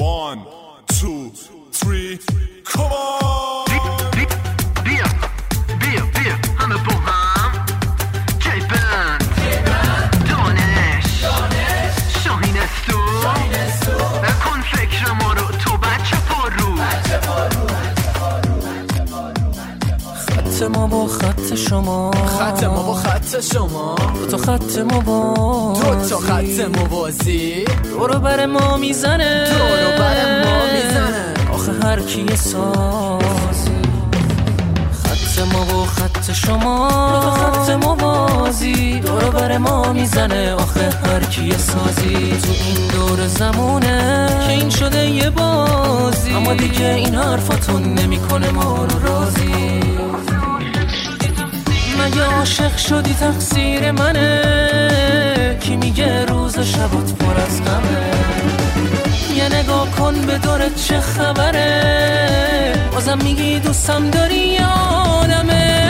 1 2 3 come on بیا همه با هم کیبن دانش شاهین استو نکن فکر ما رو تو بچه پارو خط ما با خط شما خط ما با خط شما دو تا خط موازی دو تا خط موازی دورو بر ما میزنه دورو بر ما میزنه آخه هر کی سازی خط ما با خط شما دو تا خط موازی دورو بر ما میزنه آخه هر کی سازی تو این دور زمونه که این شده یه بازی اما دیگه این حرفاتون نمیکنه ما رو راضی مگه عاشق شدی تقصیر منه کی میگه روز شبات پر از غمه یه نگاه کن به دورت چه خبره بازم میگی دوستم داری یادمه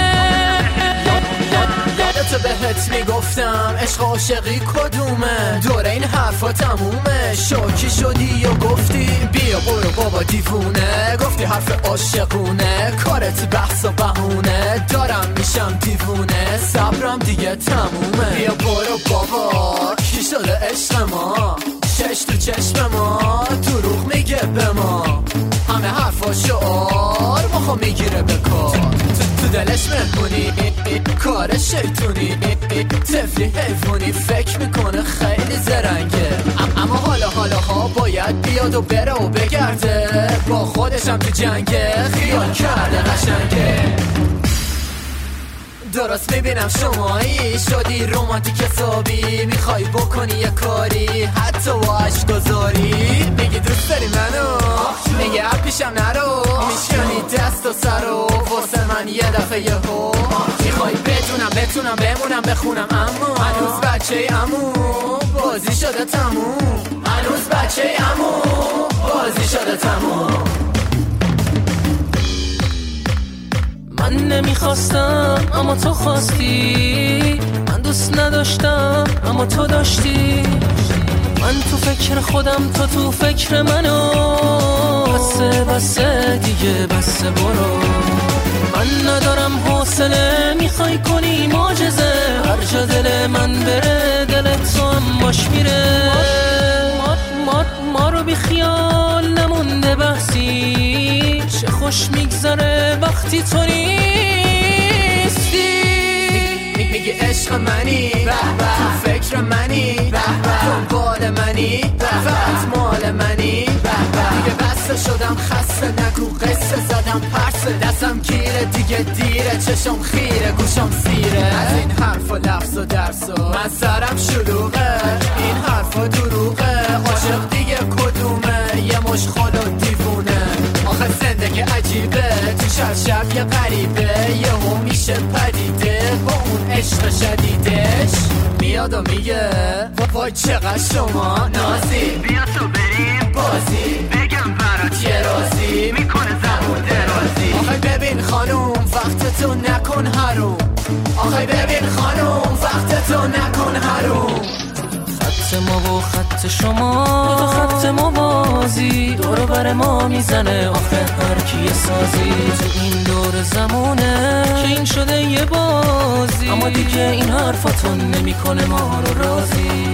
یادت بهت میگفتم عشق عاشقی کدومه دوره این حرفا تمومه شوکی شدی و گفتی بیا برو بابا دیوونه گفتی حرف عاشقونه کارت بحث و بهونه دارم میشم دیوونه صبرم دیگه تمومه بیا برو بابا کی شده عشق ما چش تو چشم ما دروغ میگه به ما همه حرفا شعار مخو میگیره به کار تو دلش مهمونی کار شیطونی طفلی حیفونی فکر میکنه خیلی زرنگه اما حالا ها باید بیاد و بره و بگرده با خودشم تو جنگه خیال کرده قشنگه درست میبینم شمایی شدی رومانتیک حسابی میخوای بکنی یه کاری حتی با عشق گذاری میگی دوست داری منو میگه پیشم نرو میشکنی دست و سرو واسه من یه دفعه یه هو میخوای بدونم بتونم بمونم بخونم اما هنوز بچه امو بازی شده تموم هنوز بچه امو بازی شده تموم من نمیخواستم اما تو خواستی من دوست نداشتم اما تو داشتی من تو فکر خودم تو فکر منو بسه دیگه بسه برو من ندارم حوصله میخوای کنی معجزه هر جا دل من بره دل تو هم باش میره ما رو بی خیال نمونده بحثی چه خوش میگذره وقتی تو نیستی میگی عشق منی تو فکر منی دنبال منی فقط مال منی دیگه بسته شدم خسته نگو قصه زدم پرسه دستم گیره دیگه دیره چشم خیره گوشم سیره از این حرف و لفظ و درس و من سرم شلوغه این حرف و دروغه عاشق دیگه کدومه یه مش خالو دیوونه آخه زندگی عجیبه تو شب یه غریبه یه هم میشه پدیده با اون عشق شدیدش میاد و میگه وای چقدر شما نازی بیا تو بریم بازی بگم برات یه رازی میکنه زبون درازی آخه ببین خانوم وقتتو نکن حروم آخه ببین خانوم وقتتو نکن حروم خط ما و خط شما دو تا خط موازی دورو بر ما میزنه آخه هر کی سازی تو این دور زمونه که این شده یه بازی اما دیگه این حرفاتون نمیکنه ما رو راضی